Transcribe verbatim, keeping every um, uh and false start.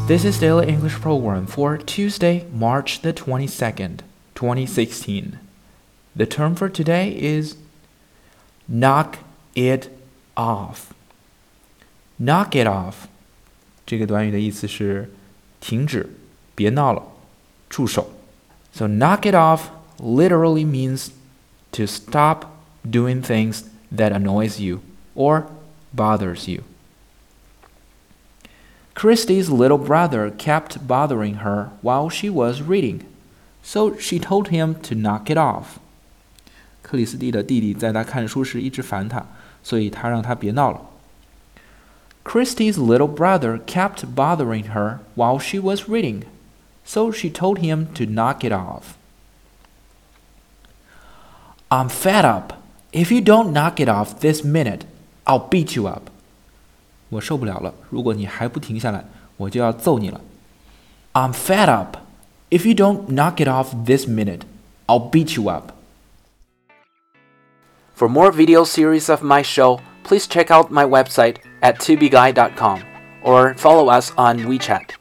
This is Daily English Program for Tuesday, March the twenty-second, twenty sixteen. The term for today is knock it off. Knock it off. 这个短语的意思是停止，别闹了，住手。So knock it off literally means to stop doing things that annoys you or bothers you. Christy's little brother kept bothering her while she was reading, so she told him to knock it off. 克里斯蒂的弟弟在她看书时一直烦她，所以她让她别闹了。Christy's little brother kept bothering her while she was reading, so she told him to knock it off. I'm fed up. If you don't knock it off this minute, I'll beat you up. 我受不了了，如果你还不停下来，我就要揍你了。I'm fed up. If you don't knock it off this minute, I'll beat you up. For more video series of my show, please check out my website at tubeguy dot com or follow us on WeChat.